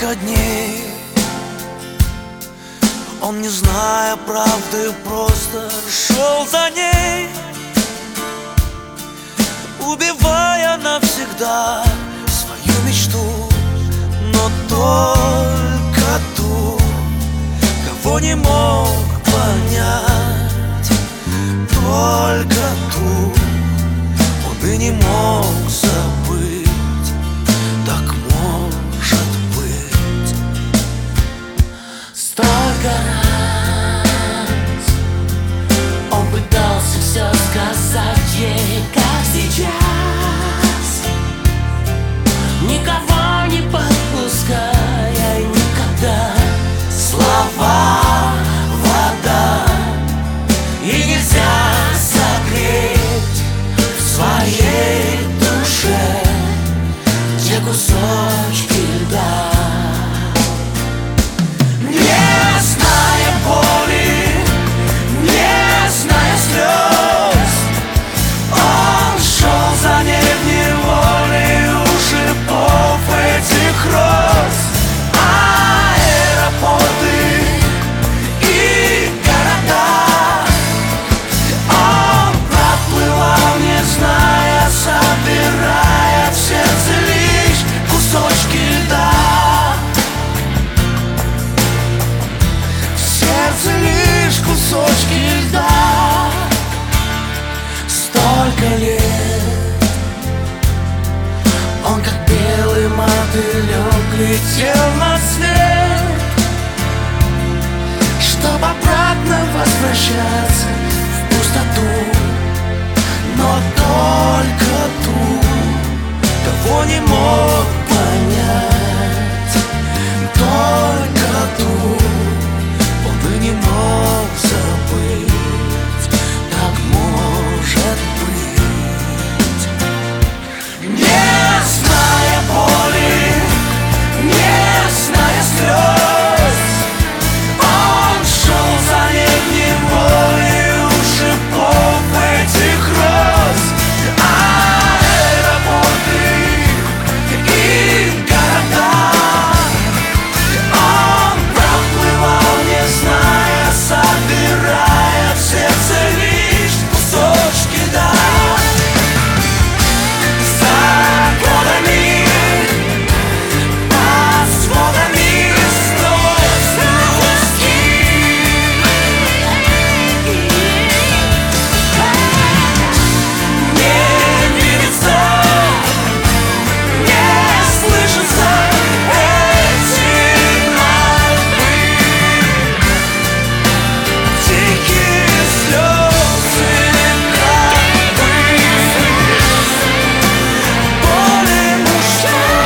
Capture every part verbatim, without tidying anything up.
столько дней он, не зная правды, просто шел за ней, убивая навсегда свою мечту, но только ту, кого не мог понять, только ту он и не мог забыть. Так может быть. Столько раз он пытался все сказать ей, как сейчас, никого не подпуская никогда. Слова вода, и нельзя согреть в своей душе те кусочки льда. Не зная боли, не зная слез, он шел за ней в неволе у шипов этих роз. Аэропорты и города он проплывал, не зная, собирая в сердце лишь кусочки льда. В сердце лишь кусочки льда. Столько лет он, как белый мотылек, летел на свет, чтоб обратно возвращаться в пустоту, но только ту, кого не мог понять, только ту он и не мог забыть. Так может быть. Не зная боли, не зная слез, он шел за ней в неволе у шипов этих роз. Аэропорты и города он проплывал, не зная, собирая в сердце лишь кусочки льда. За годами, под сводами слез не видится, не слышится эти мольбы, тихие слезы, как бы боли мужчин.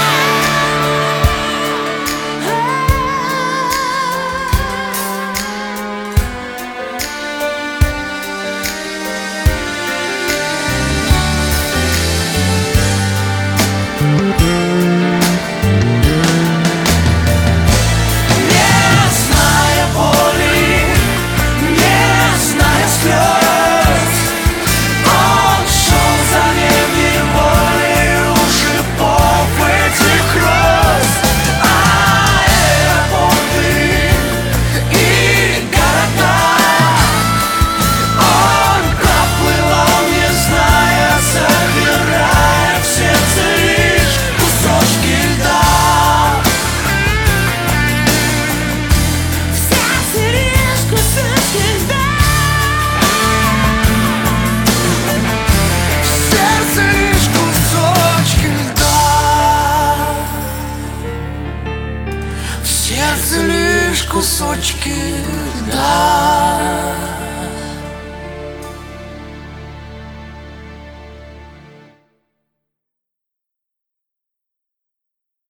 Не зная боли, не зная слез, он шел за ней в неволе у шипов этих роз. Аэропорты и города он проплывал, не зная, собирая в сердце лишь кусочки льда. В сердце лишь кусочки льда. В сердце лишь кусочки льда. В сердце лишь кусочки льда.